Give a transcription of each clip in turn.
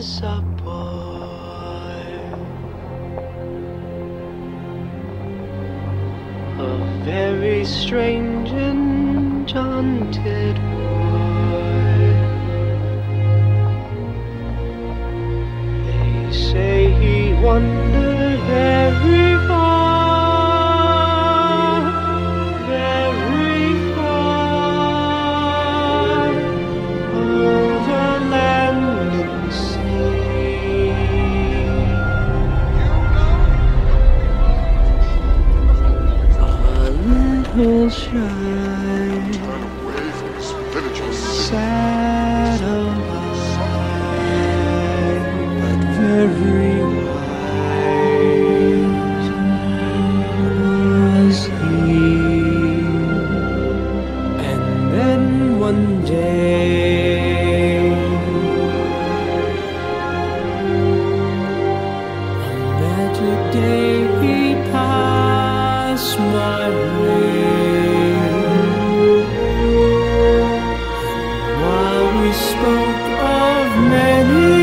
was a boy, a very strange enchanted boy. They say he wandered very far, very far, over land and sea. Until shy, sad of eye, but very wise was he. And then one day, a magic day, he passed my way. And while we spoke of many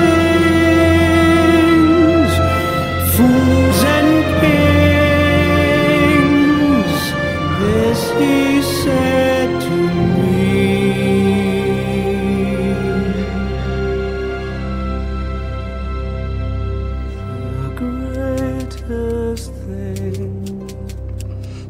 things, fools and kings, this he said to me: the greatest thing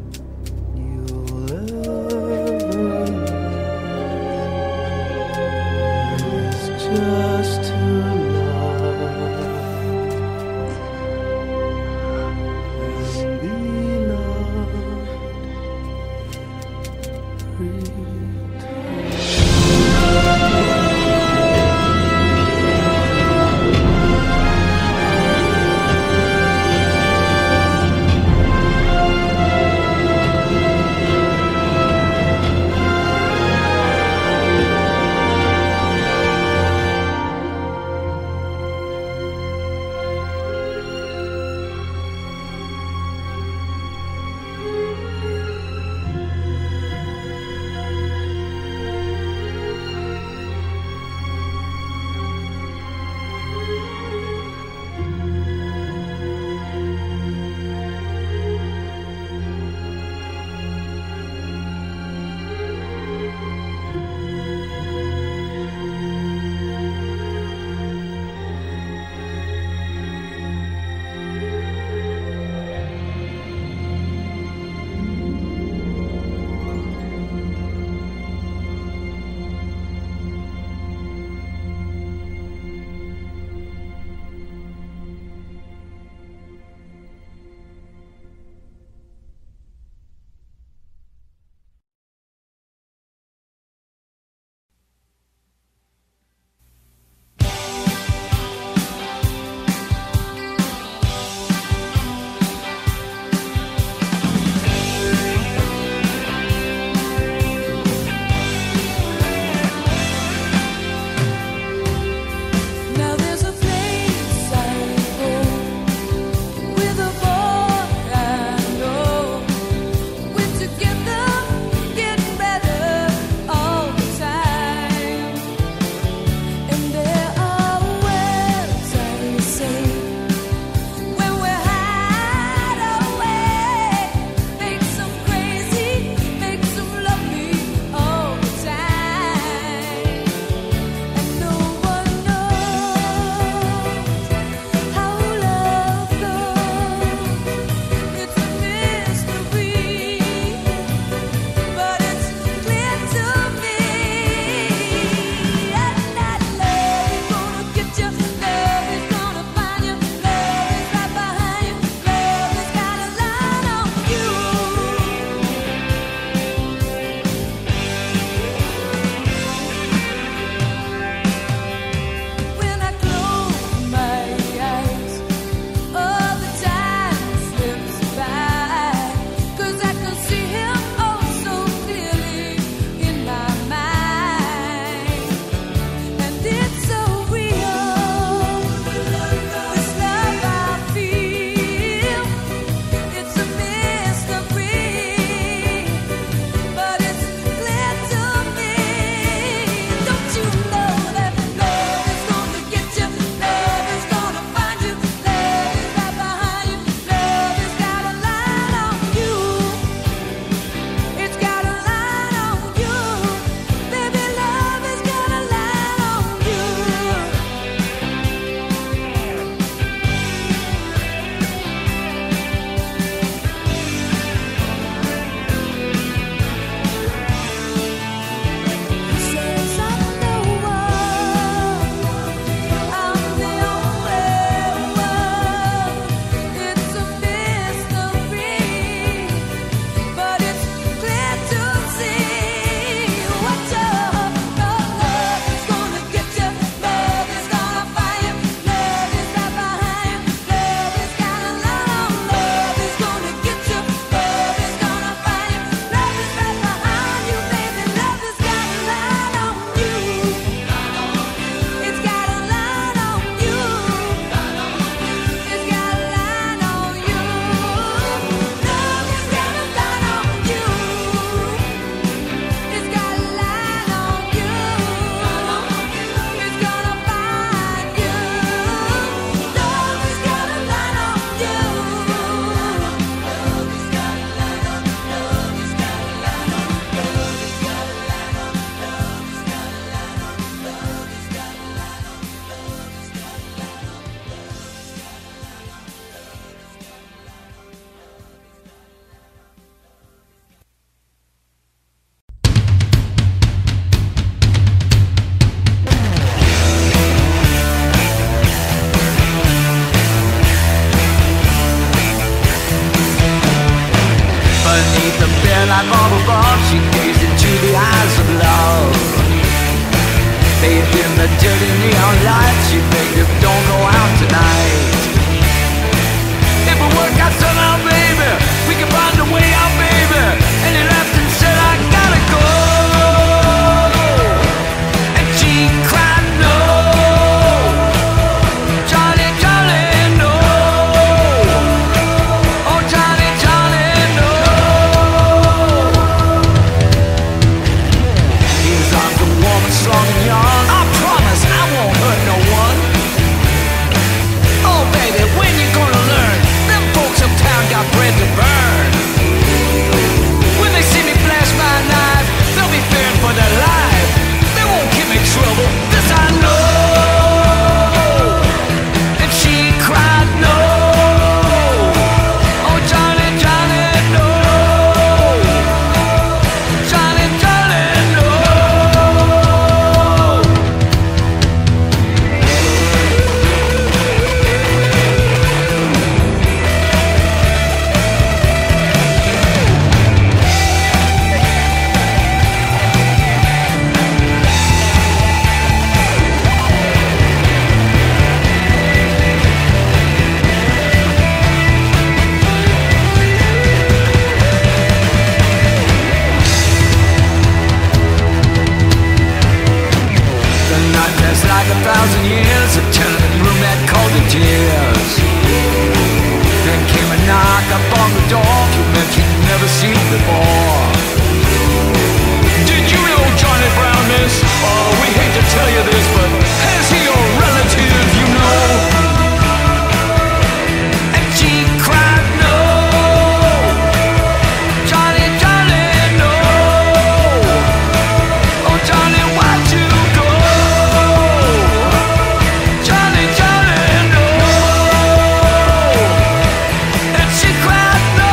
like all above, she gazed into the eyes of love. Bathed in the dirty neon lights, she begged him, don't go out tonight. If we work out somehow, baby, we can find a way out, baby. And he left and said, I gotta go. And she cried, no, Johnny, Johnny, no. Oh, Johnny, Johnny, no. His arms are warm and strong and young. I promise I won't hurt no one. Oh, baby, when you gonna learn? Them folks uptown got bread to burn. When they see me flash my knife, they'll be fearing for their life. They won't give me trouble, this I know. And she cried, no. Oh, Johnny, Johnny, no. Johnny, Johnny, no. The night passed like 1,000 years, a tenement room that called to tears. Then came a knock upon the door, you meant you'd never seen before. Did you know Johnny Brown, miss? Oh, we hate to tell you this, but has he a relative you know? And she cried, no. Johnny, Johnny, no. Oh, Johnny, why'd you go? Johnny, Johnny, no. And she cried, no.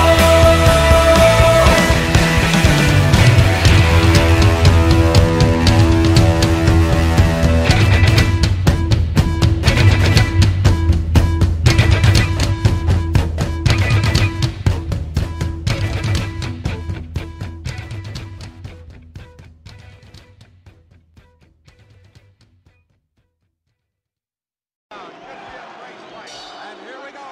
And here we go.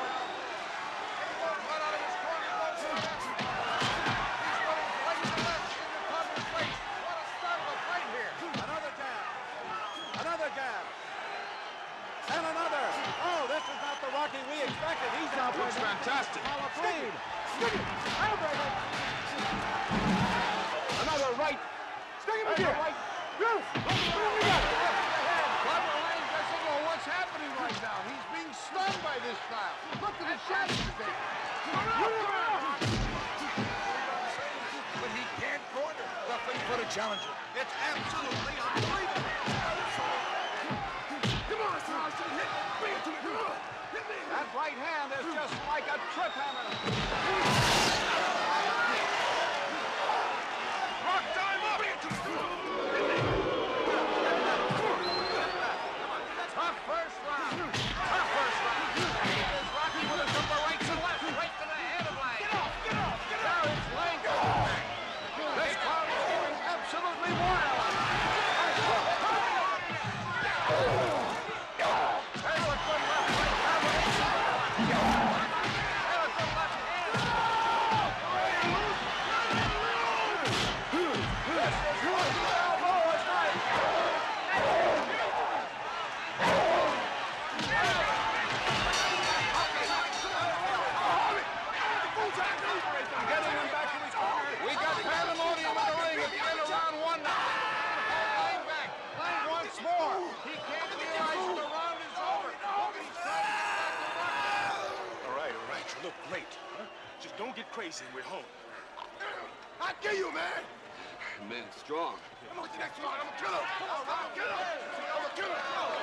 Another jab. Another jab. And another. Oh, this is not the Rocky we expected. He's now Looks going to fantastic. follow clean. Another right. Stick him again. Right. Yes. Clubber Lang doesn't know what's happening right now. He's being stunned by this style. Look at the shot he's taking. But he can't corner. Nothing for the challenger. It's absolutely unbelievable. Come on, Sarge. Bring it to me. Come on. Hit me. That right hand is just like a trip hammer. Rock time up. Bring it to me. Come on. Tough first round. Tough first round. Here's Rocky with a couple rights and left. Right to the head of Lang. Get off. Get off. Get off. Now it's Lang coming back. This crowd is going absolutely wild. There's a good left right combination. There's a left hand. This is Rocky Balboa's night. Getting him back in his corner. We got pandemonium in the ring at the end of round one now. Lang back. Lang once more. He can't realize the round is over. Look, he's trying to get back to Rocky. All right, you look great. Huh? Just don't get crazy and we're home. I'll kill you, man. Man, strong. I'm gonna get that strong. I'm gonna kill him. I'm gonna kill him. I'm gonna kill him.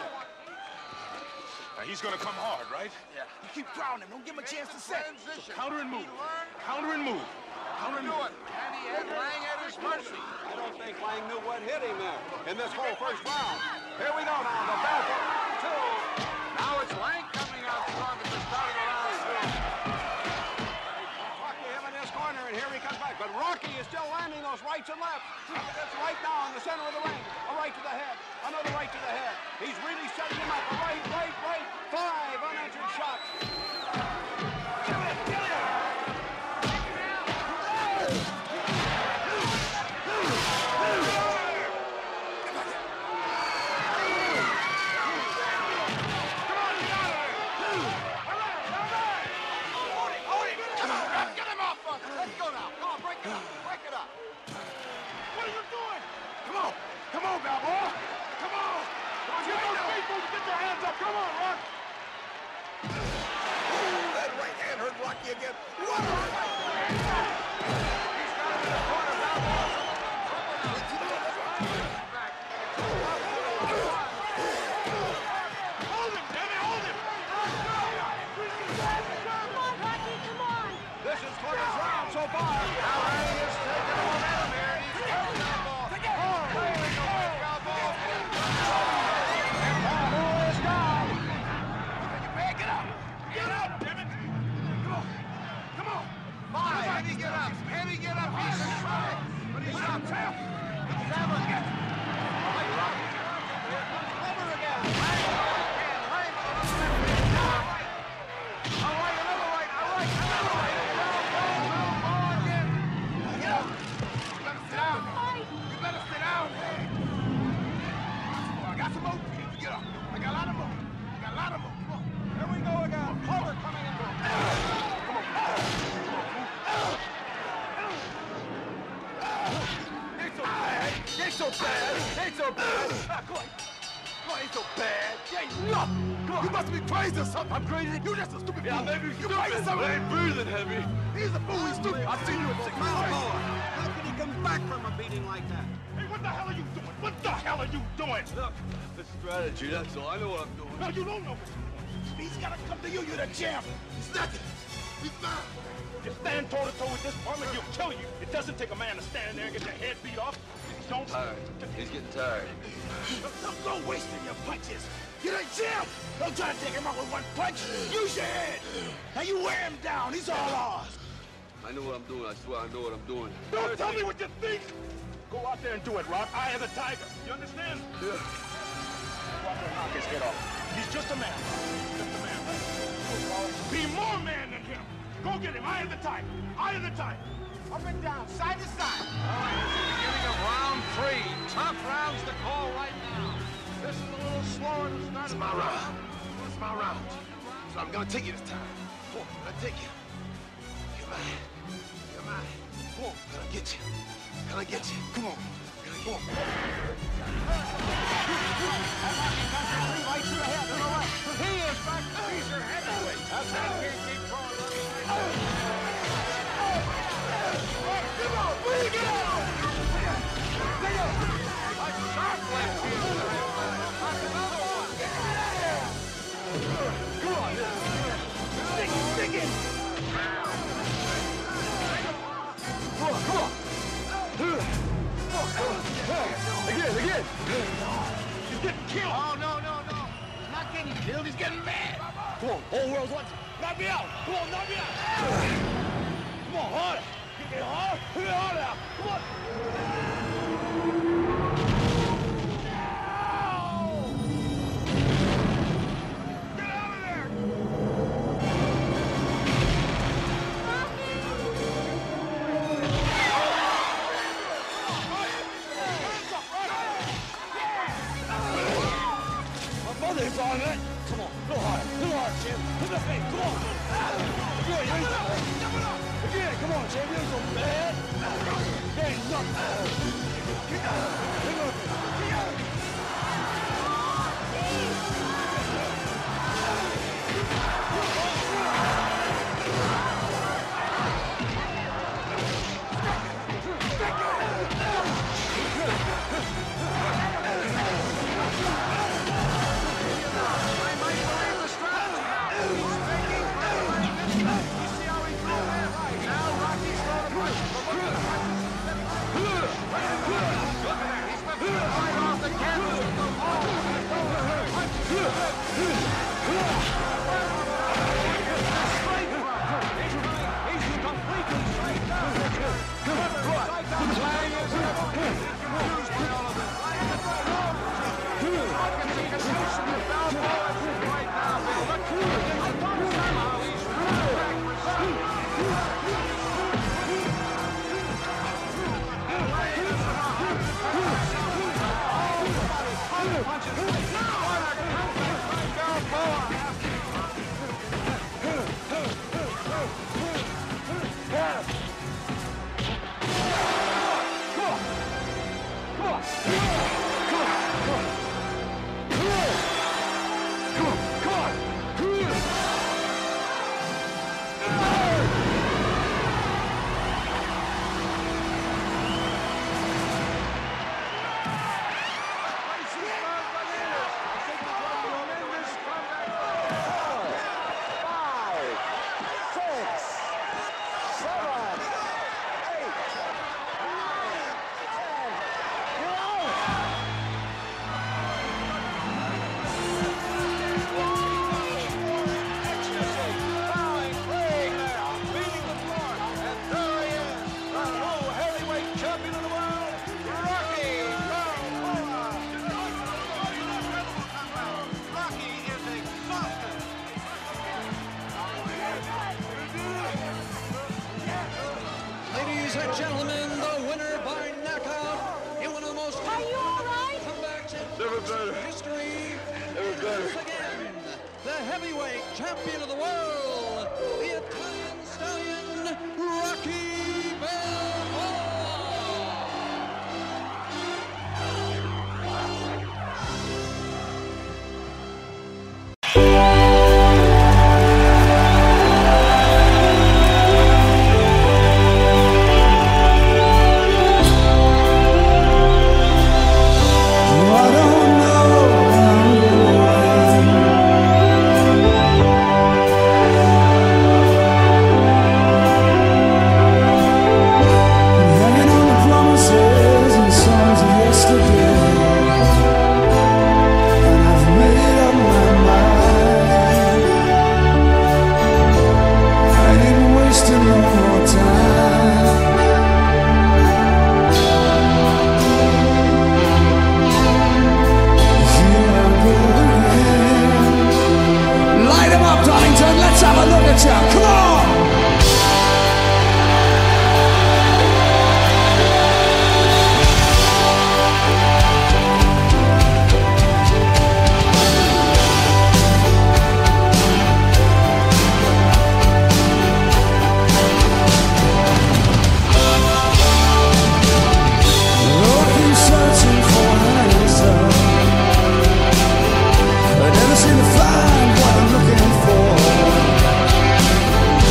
Now, he's gonna come hard, right? Yeah. You keep crowding him. Don't give him a chance to set. So counter and move. Counter and move. Counter and Do move. it. And he had Lang at his mercy. I don't think Lang knew what hit him there in this whole first round. Here we go now, the bell for round two. Now it's Lang coming out strong at the start of the round two. Rocky him in this corner, and here he comes back. But Rocky Rocky is still landing those rights and lefts. That's right now in the center of the ring. A right to the head. Another right to the head. He's really setting him up. A right. 5 unanswered shots. Kill him! Come on, Balboa! Come on! Get those people! Get your hands up! Come on, Rock! Ooh, that right hand hurt Rocky again. What a right! He's got him in the corner. Balboa. Hold him, Debbie! Hold him! Come on, Rocky, come on! This is 20th round so far. Now Ray is taking the momentum here. He's carrying that ball. Heavy, get up! He's trying, but he's not tough. 7. Over again. Another right. Again. Get up! You better sit down. You better sit down. I got some more for you to get up. I got a lot of more. Come on. Here we go again. Clover coming in. Ain't so bad. Come on, ain't so bad. You ain't nothing. Come on. You must be crazy or something. I'm crazy? You just a stupid fool. Yeah, maybe you stupid, crazy but something. I ain't breathing heavy. He's a fool. He's stupid. I seen you at 6 miles. How can he come back from a beating like that? Hey, what the hell are you doing? What the hell are you doing? Look, the strategy, that's all. I know what I'm doing. No, you don't know what you're doing. He's got to come to you. You're the champ. He's nothing. He's mine. You stand toe-to-toe with this partner, he'll kill you. It doesn't take a man to stand there and get your head beat off. Don't... Tired. He's getting tired. Don't go wasting your punches. You're the champ. Don't try to take him out with one punch. Use your head. Now you wear him down. He's all ours. I know what I'm doing. I swear I know what I'm doing. Don't tell me what you think. Go out there and do it, Rock. Eye of the tiger. You understand? Yeah. Go out there and knock his head off. He's just a man. Just a man. Be more man than him. Go get him. Eye of the tiger. Eye of the tiger. Up and down, side to side. All right, this is the beginning of round 3. Tough rounds to call right now. This is a little slower than the start of my round. It's my round. So I'm gonna take you this time. Come on, I'm gonna take you. You're mine. You're mine. Come on, gonna get you. Gonna get you. Come on. Come on. Right to the head, to the right. He is back. He's your heavyweight. That's right. Keep going. Come on, bring it on! Take it! A sharp left hand. That's another one. Come on, stick it! Come on! Again! He's getting killed. Oh, no. He's not getting killed. He's getting mad. Come on, whole world's watching. Knock me out! Come on, knock me out! Come on, harder! Get hard! Get hard out! Come on! Get out of there! My mother is on it! Come on, a little harder, Jim! Hit the face, come on! Again, come on, Jim, you're so bad! There ain't nothing! Get out! He's Ladies and gentlemen, the winner by knockout in one of the most Are you all right? comebacks in Never better. history. Never better. Once again, the heavyweight champion of the world, the Italian stallion, Rocky Balboa. Never seem to find what I'm looking for.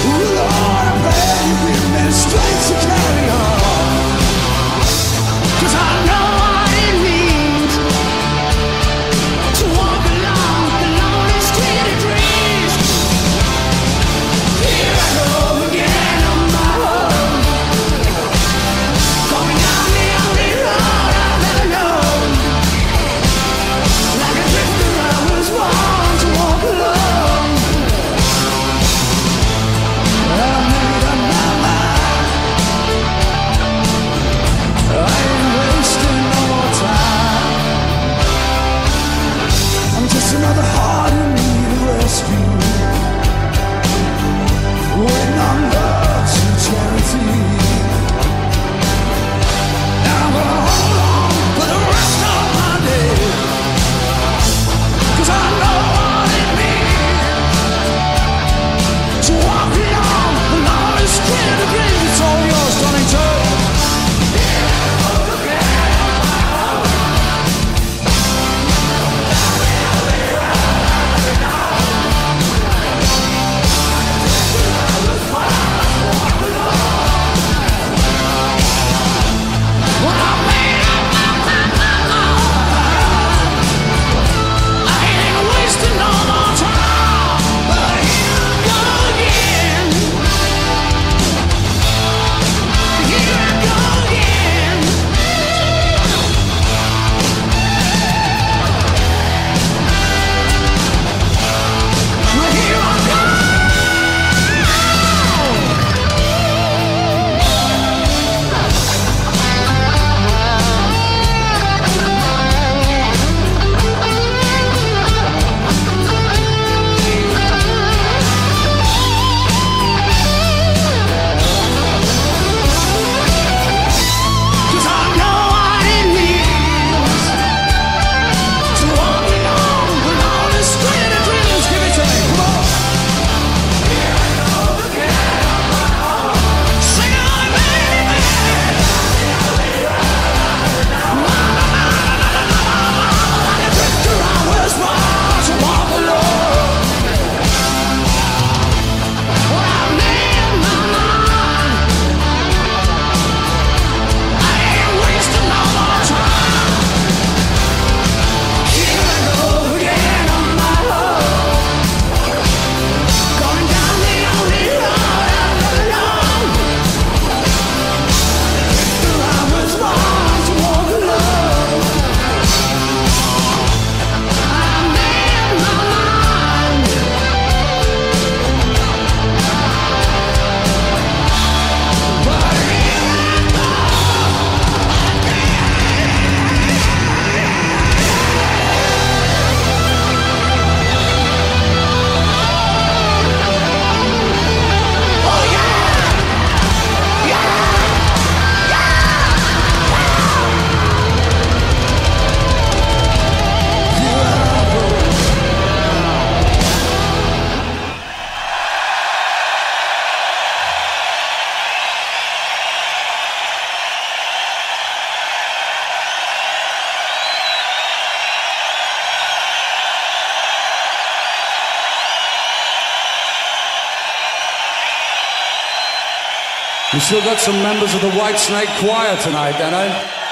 We still got some members of the White Snake Choir tonight, Dano.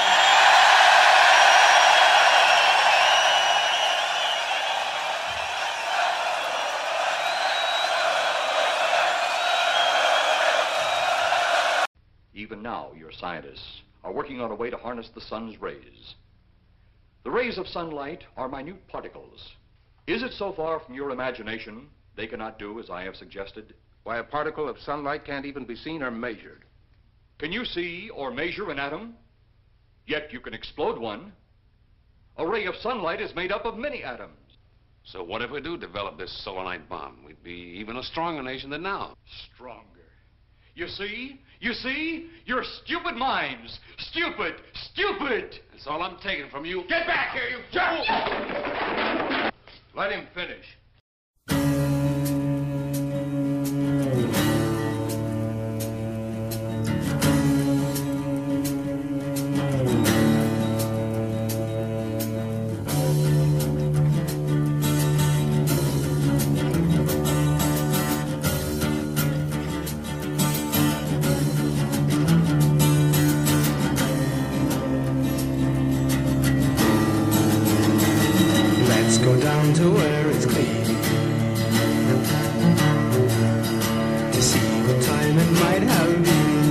Even now, your scientists are working on a way to harness the sun's rays. The rays of sunlight are minute particles. Is it so far from your imagination they cannot do as I have suggested? Why, a particle of sunlight can't even be seen or measured. Can you see or measure an atom? Yet you can explode one. A ray of sunlight is made up of many atoms. So what if we do develop this solanite bomb? We'd be even a stronger nation than now. Stronger. You see? You see? Your stupid minds. Stupid! Stupid! That's all I'm taking from you. Get back here, you fool! Let him finish. Go down to where it's clean to see what time it might have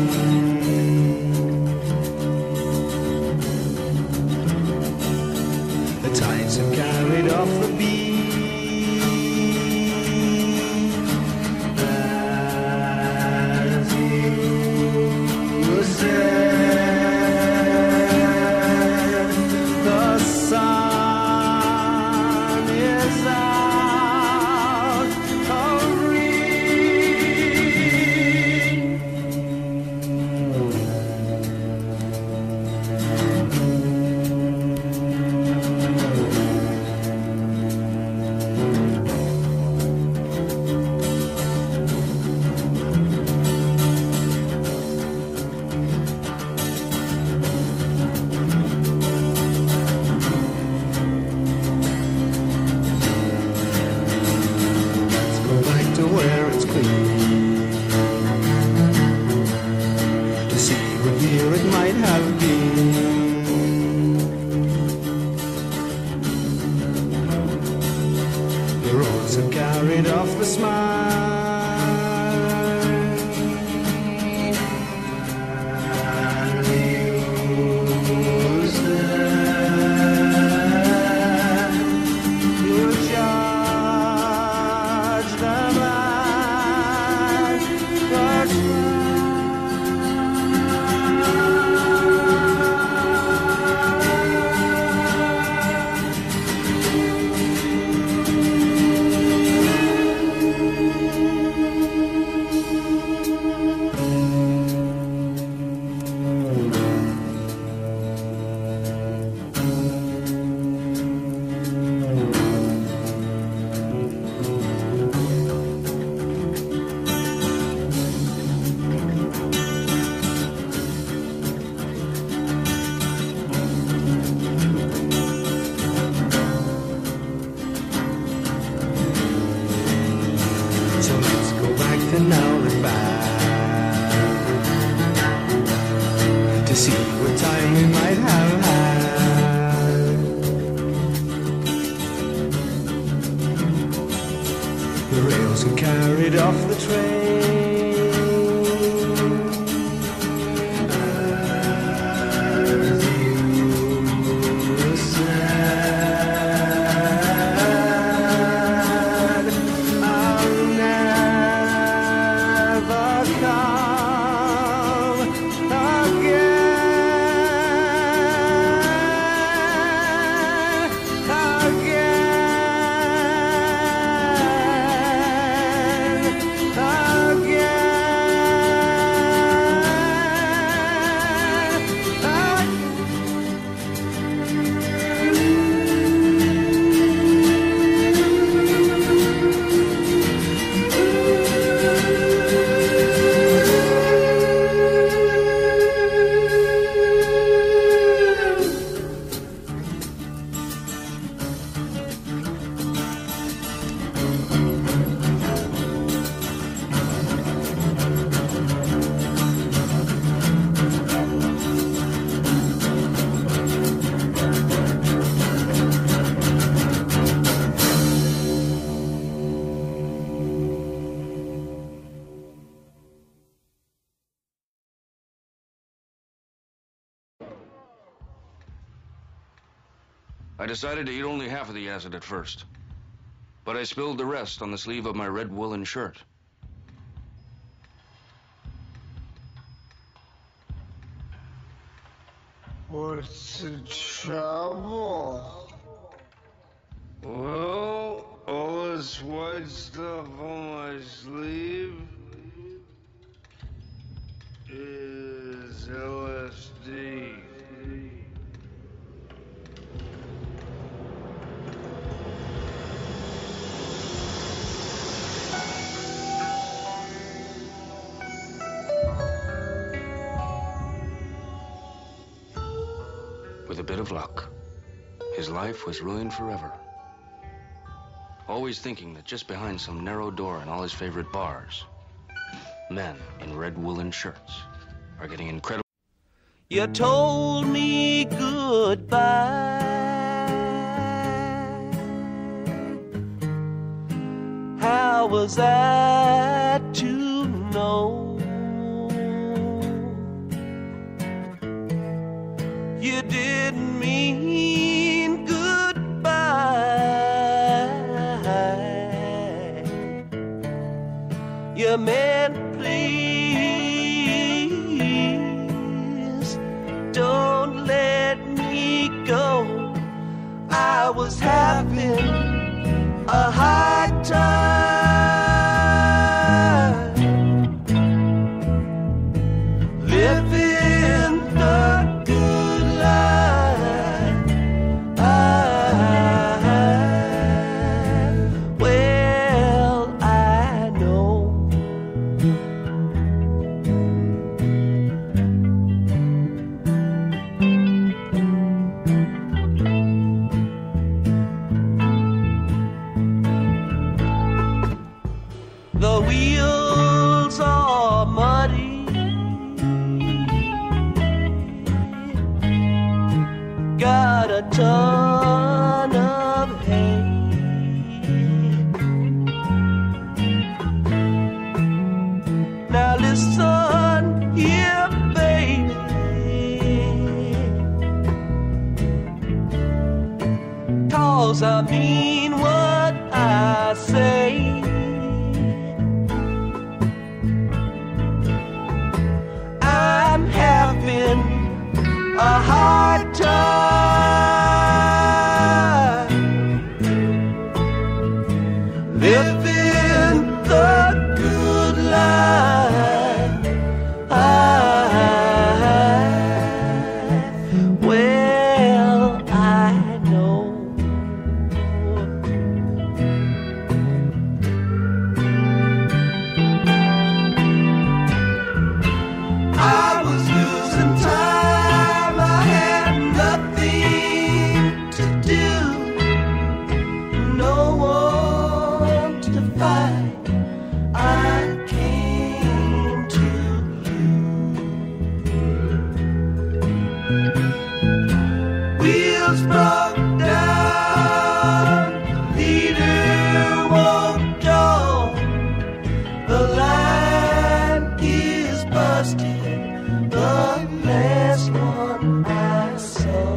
been. The tides have carried off the beach as you said. The sun again. I decided to eat only half of the acid at first, but I spilled the rest on the sleeve of my red woolen shirt. What's the trouble? Well, all this white stuff on my sleeve is LSD. With a bit of luck, his life was ruined forever. Always thinking that just behind some narrow door in all his favorite bars, men in red woolen shirts are getting incredible. You told me goodbye. How was I to know? You didn't mean goodbye. You meant please don't let me go. I was having a hard time living the good life. Well, I know the wheels are muddy, got a ton of hay. Now listen here, baby, 'cause I mean what I say. I'm having a hard time living the good life. Well, I know I was losing time. I had nothing to do, no one to find. I came to you. Wheels broke down, leader walked on. The line is busted, the last one I saw.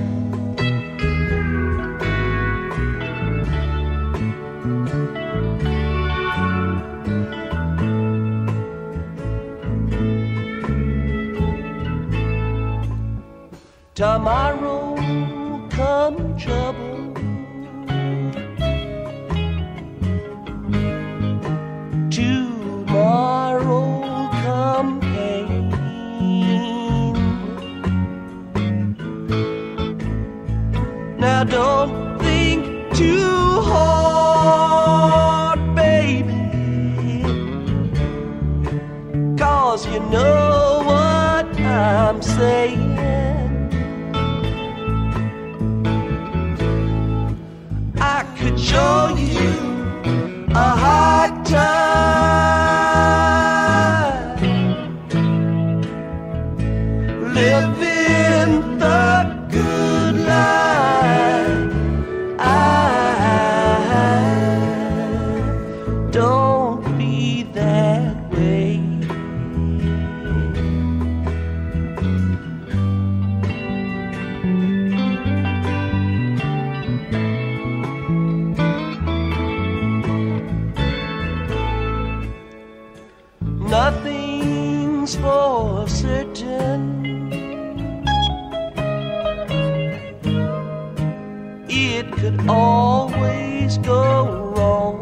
Tomorrow come trouble, tomorrow come pain. Now don't think too hard, baby, 'cause you know what I'm saying. for certain. It could always go wrong.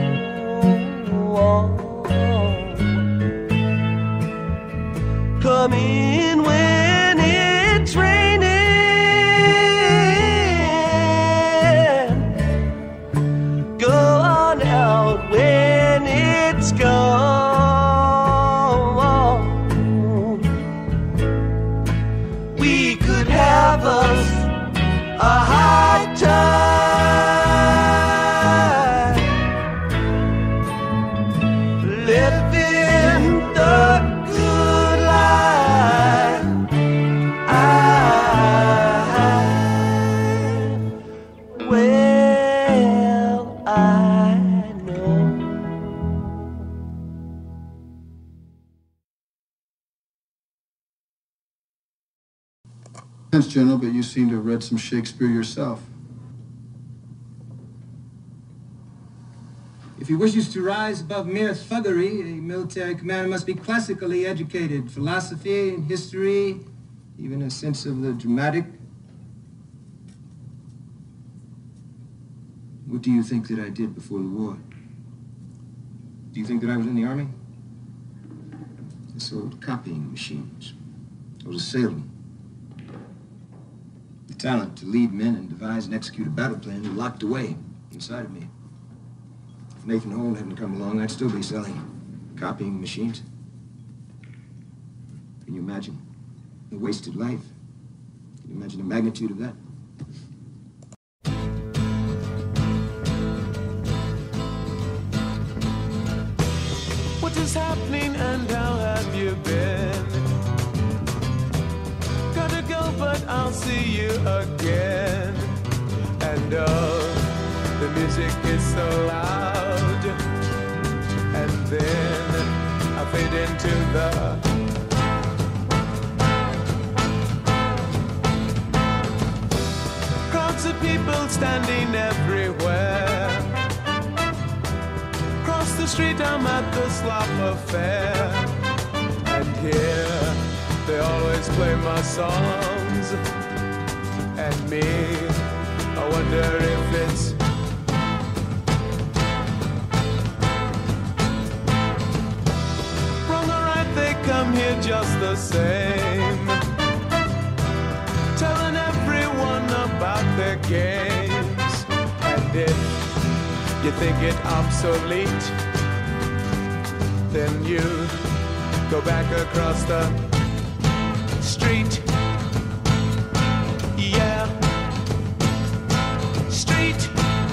Come in when it's raining. Go on out when it's gone. We could have us a high tide, living the good life. Well, I know. Thanks, General, but you seem to have read some Shakespeare yourself. If he wishes to rise above mere thuggery, a military commander must be classically educated. Philosophy, history, even a sense of the dramatic. What do you think that I did before the war? Do you think that I was in the army? I sold copying machines. I was a salesman. The talent to lead men and devise and execute a battle plan locked away inside of me. If Nathan Holm hadn't come along, I'd still be selling copying machines. Can you imagine the wasted life? Can you imagine the magnitude of that? What is happening and how have you been? Gotta go, but I'll see you again. And oh, the music is so loud. And then I fade into the crowds of people standing everywhere. Across the street I'm at the Slop Affair. And here they always play my songs. And me, I wonder if it's wrong or right. They come here just the same, telling everyone about their games. And if you think it obsolete, then you go back across the street. Yeah, street.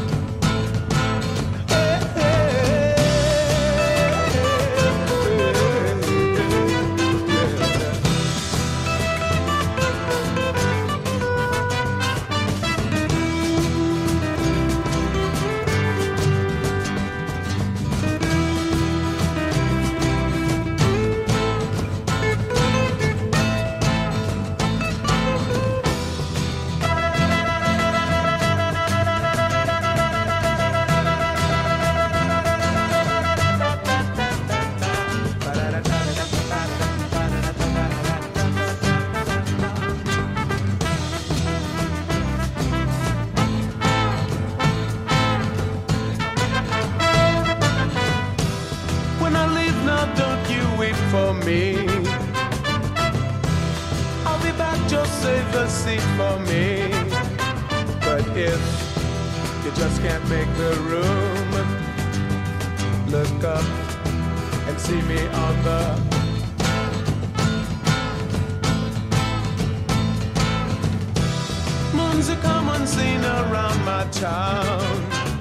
When I leave now, don't you wait for me. I'll be back, just save a seat for me. But if you just can't make the room, look up and see me on the moon's a common scene around my town.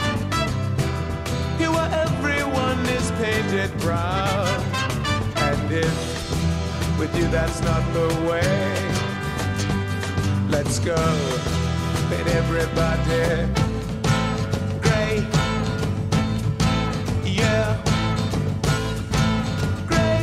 Here where everyone is painted brown. And if with you that's not the way, let's go, paint everybody gray. Yeah, gray.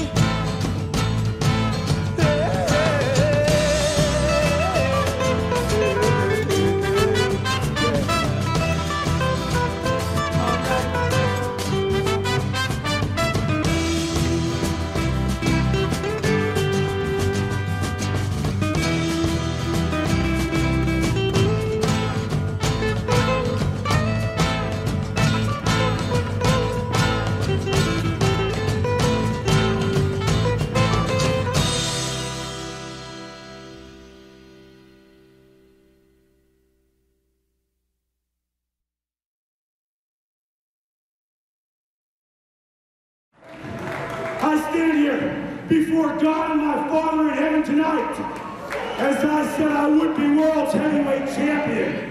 I stand here before God and my Father in heaven tonight, as I said I would be world's heavyweight champion.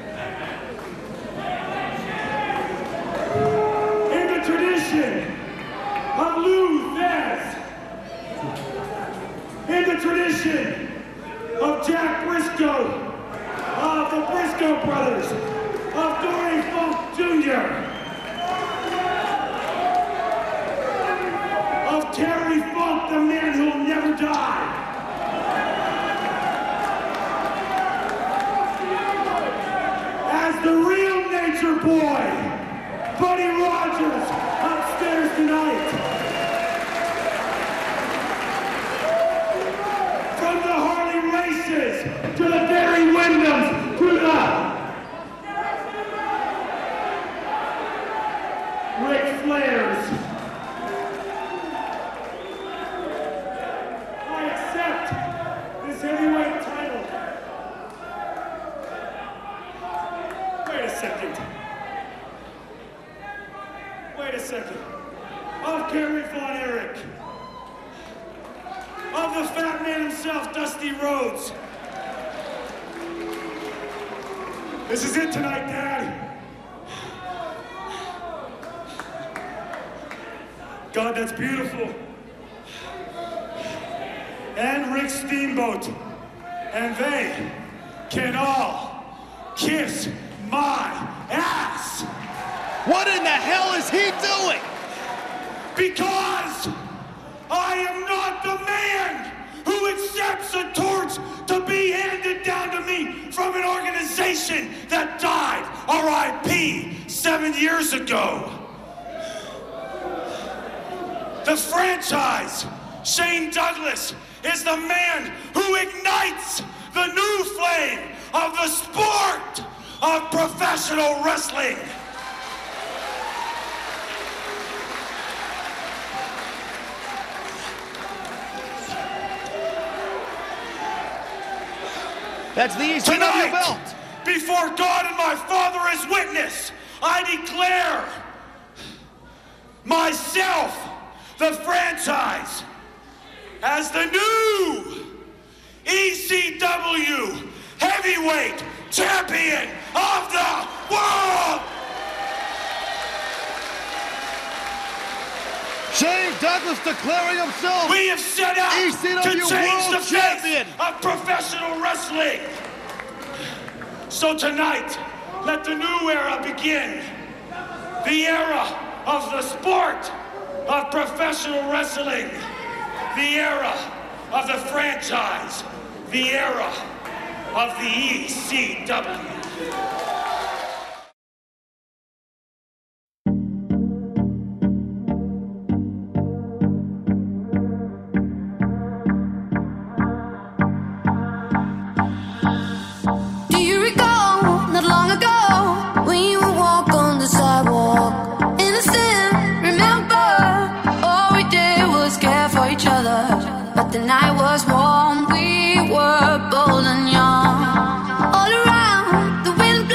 In the tradition of Lou Thesz, in the tradition of Jack Briscoe, of the Briscoe brothers, of Dory Funk Jr., of Terry Funk, the man who'll never die. As the real nature boy, Buddy Rogers, upstairs tonight. From the Harley races, to the Barry Windhams, to the Ric Flairs. I accept this heavyweight title. Wait a second. Wait a second. Of Kerry Von Erich. Of the fat man himself, Dusty Rhodes. This is it tonight, Dad. God, that's beautiful. And Rick Steamboat. And they can all kiss my ass. What in the hell is he doing? Because I am not the man who accepts a torch to be handed down to me from an organization that died, R.I.P., 7 years ago. The franchise, Shane Douglas, is the man who ignites the new flame of the sport of professional wrestling. That's the Eastern of your belt. Before God and my Father as witness, I declare myself, the franchise, as the new ECW heavyweight champion of the world. Shane Douglas declaring himself. We have set out ECW to change World the Champion face of professional wrestling. So tonight, let the new era begin. The era of the sport of professional wrestling. The era of the franchise. The era of the ECW. The night was warm, we were bold and young. All around, the wind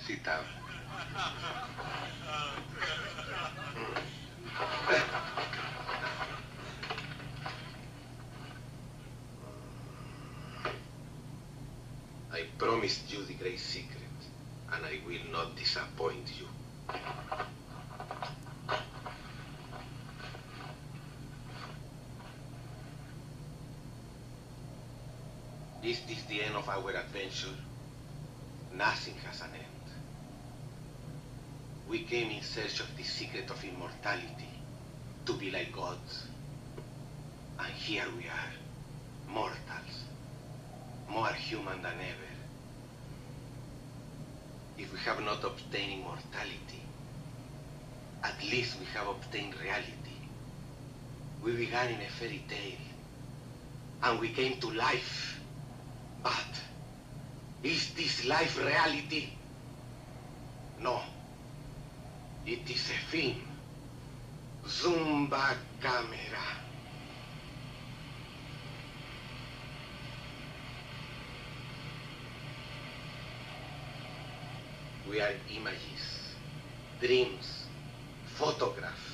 Sit down. I promised you the great secret, and I will not disappoint you. Is this the end of our adventure? Nothing has an end. We came in search of the secret of immortality, to be like gods. And here we are, mortals, more human than ever. If we have not obtained immortality, at least we have obtained reality. We began in a fairy tale, and we came to life. But is this life reality? No. It is a film. Zumba camera. We are images, dreams, photographs.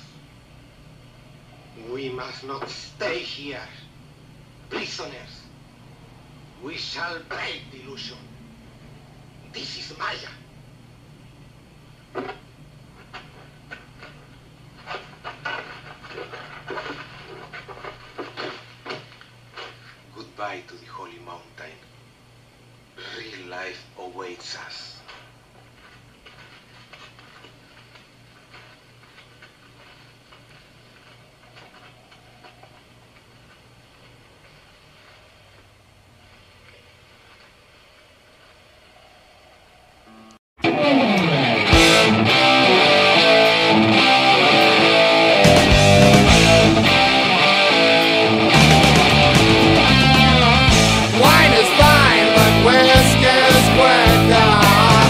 We must not stay here, prisoners. We shall break the illusion. This is Maya. Goodbye to the holy mountain. Real life awaits us. Wine is fine, but whiskey's quicker.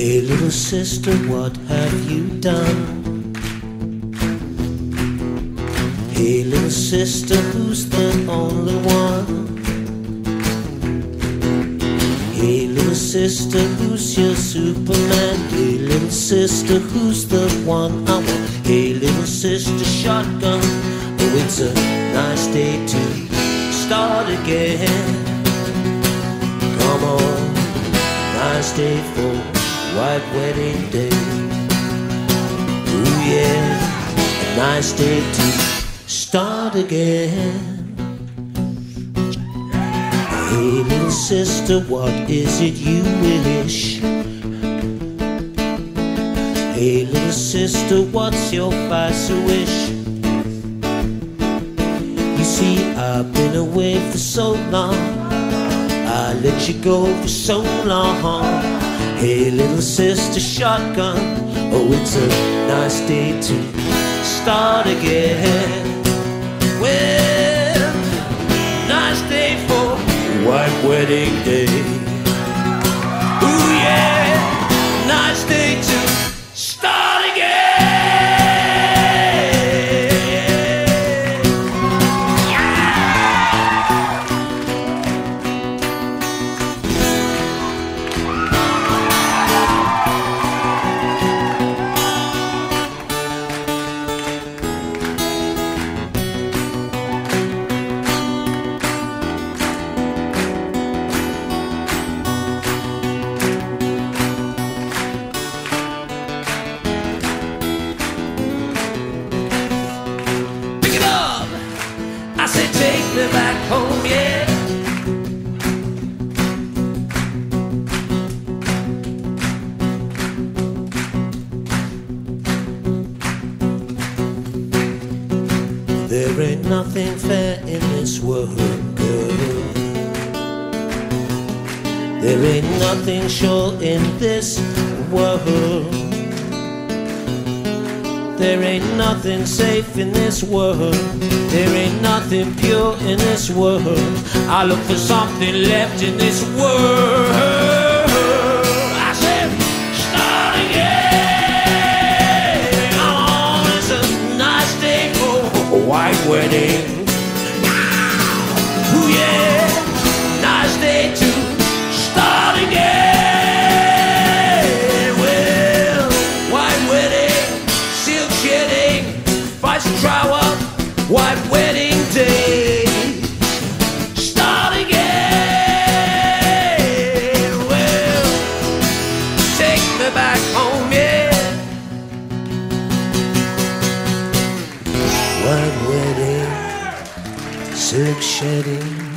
Hey little sister, what have you done? Hey little sister, who's the only one? Hey little sister, who's your Superman? Hey little sister, who's the one I want? Hey little sister, shotgun. Oh, it's a nice day to start again. Come on, nice day for white wedding day. Ooh yeah, a nice day to start again. Hey little sister, what is it you wish? Hey little sister, what's your vice wish? You see, I've been away for so long, I let you go for so long. Hey little sister, shotgun. Oh, it's a nice day to start again. Well, nice day for white wedding day. Ooh yeah, nice day to start again. Take me back home, yeah. There ain't nothing fair in this world, girl. There ain't nothing sure in this world. There ain't nothing safe in this world. There ain't nothing pure in this world. I look for something left in this world. I said, start again. Oh, it's a nice day for a white wedding. Ooh yeah, nice day to start again. Well, white wedding, silk shedding, vice trial, white wedding day. Start again. Well, take me back home, yeah. White wedding, silk shedding,